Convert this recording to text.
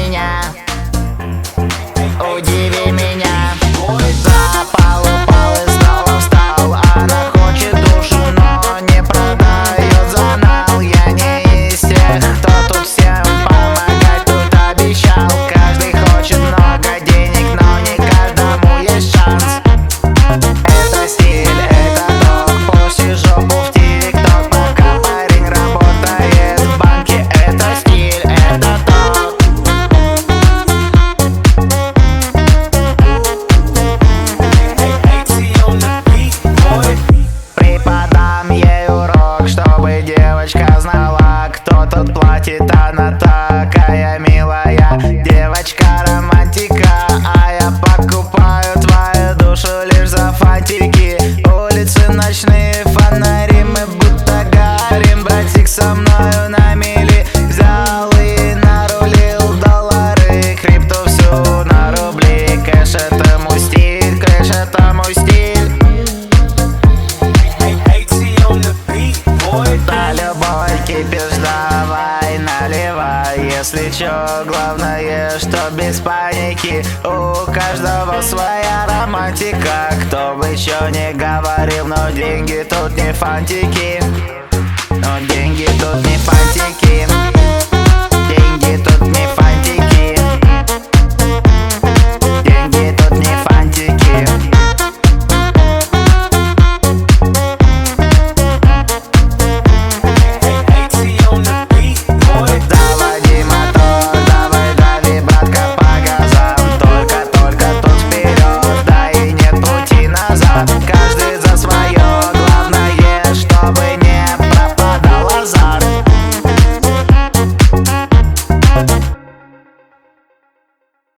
меня, удиви меня. Запал, упал и снова встал. Она хочет душу, но не продает за нал. Я не из тех, кто тут всем помогать тут обещал. Каждый хочет много денег, но не каждому есть шанс. Это стиль, это ток, пусти жопу в тик-ток, пока парень работает в банке. Это стиль, это ток. Преподам ей урок, чтобы девочка знала, кто тут платит. Она такая милая, девочка романтика, а я покупаю твою душу лишь за фантики. Улицы ночные, фонари, мы будто горим. Братик со мною на мели взял и нарулил доллары, крипту всю на рубли. Кэш это мой стиль, кэш это мой стиль. Да, любой кипиш, давай наливай. Если чё, главное, что без паники. У каждого своя романтика. Кто бы чё не говорил, но деньги тут не фантики. Но деньги тут не фантики.